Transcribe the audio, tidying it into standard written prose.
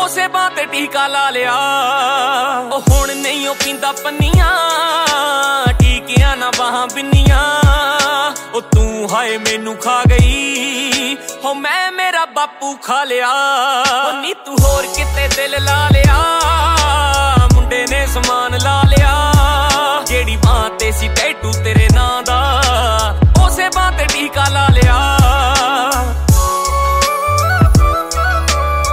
ਉਸੇ ਬਾਂ ਤੇ ਟੀਕਾ ਲਾ ਲਿਆ। ਉਹ ਹੁਣ ਨਹੀਂ ਉਹ ਪੀਂਦਾ ਪੰਨੀਆਂ, ਟੀਕਿਆਂ ਨਾ ਬਾਹਾਂ ਬਿੰਨੀਆਂ। ਉਹ ਤੂੰ ਹਾਏ ਮੈਨੂੰ ਖਾ ਗਈ, ਹੋ ਮੈਂ ਮੇਰਾ ਬਾਪੂ ਖਾ ਲਿਆ। ਉਹ ਨੀ ਤੂੰ ਹੋਰ ਕਿਤੇ ਦਿਲ ਲਾ ਲਿਆ, ਮੁੰਡੇ ਨੇ ਸਮਾਨ ਲਾ ਲਿਆ। ਜਿਹੜੀ ਬਾਂਹ ਤੇ ਸੀ ਟੈਟੂ ਤੇਰੇ ਨਾਂ ਦਾ,